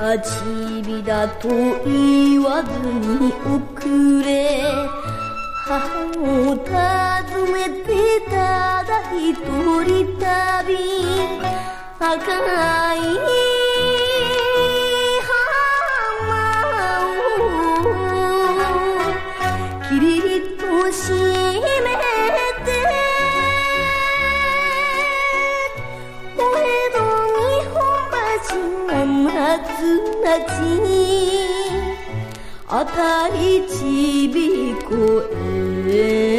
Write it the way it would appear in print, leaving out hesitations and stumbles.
ちびだと言わずに遅れ、母を訪ねてただ一人旅、赤い花をキリッと閉めて、お江戸日本橋が夏夏にあたりちびこへ